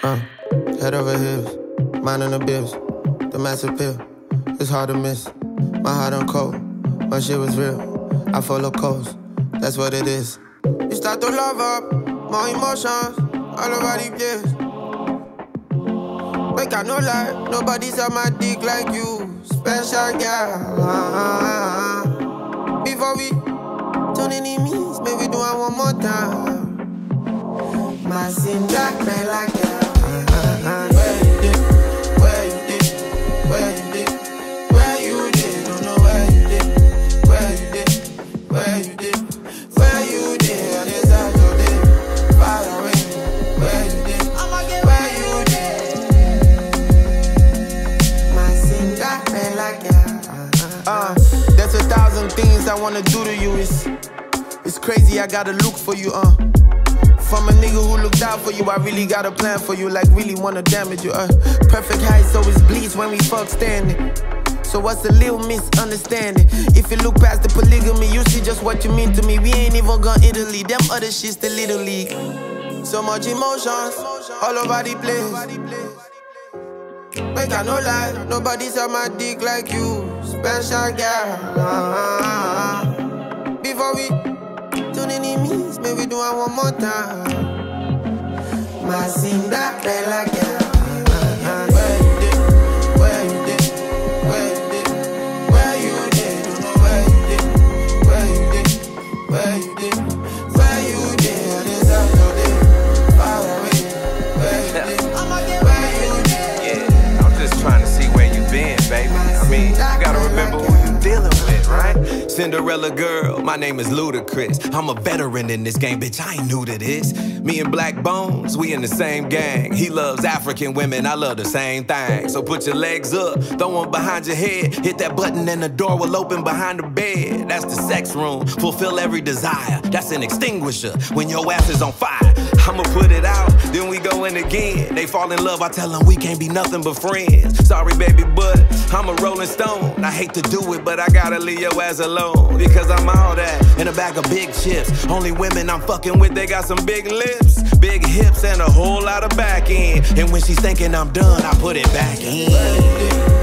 Head over heels, minding the bills, the massive pill. It's hard to miss. My heart on cold, my shit was real. I follow codes, that's what it is. You start to love up, more emotions, all over the place. Make I no lie, nobody's on my dick like you. Special girl. Before we turn enemies, maybe do it one more time. My sin black man like that. Where you did, where you did, where you did, where you did, don't know where you did, where you did, where you did, where you did, on this side of it, far away, where you did, where you did. My sin black man like that. There's 1,000 things I wanna do to you. It's crazy, I gotta look for you, From a nigga who looked out for you, I really got a plan for you, like really wanna damage you, Perfect height, so it bleeds when we fuck standing. So what's a little misunderstanding? If you look past the polygamy, you see just what you mean to me. We ain't even gone Italy, them other shit's the little league. So much emotions, all over the place. Make I no lie, nobody's on my dick like you. Special girl. Before we turn enemies, maybe do it one more time. My sin that play like that. Where you did, where you did, where you did, where you did, don't know where you did, where you did, where you did, where you did, on this out your day, far away, where you did, where you did. Yeah, I'm just trying to see where you been, baby. I mean, you gotta remember who you dealing with, right? Cinderella girl, my name is Ludacris. I'm a veteran in this game, bitch, I ain't new to this. Me and Black Bones, we in the same gang. He loves African women, I love the same thing. So put your legs up, throw them behind your head. Hit that button and the door will open behind the bed. That's the sex room, fulfill every desire. That's an extinguisher when your ass is on fire. I'ma put it out, then we go in again. They fall in love, I tell them we can't be nothing but friends. Sorry baby, but I'm a rolling stone. I hate to do it, but I gotta leave your ass alone. Because I'm all that in a bag of big chips. Only women I'm fucking with, they got some big lips, big hips, and a whole lot of back end. And when she's thinking I'm done, I put it back in.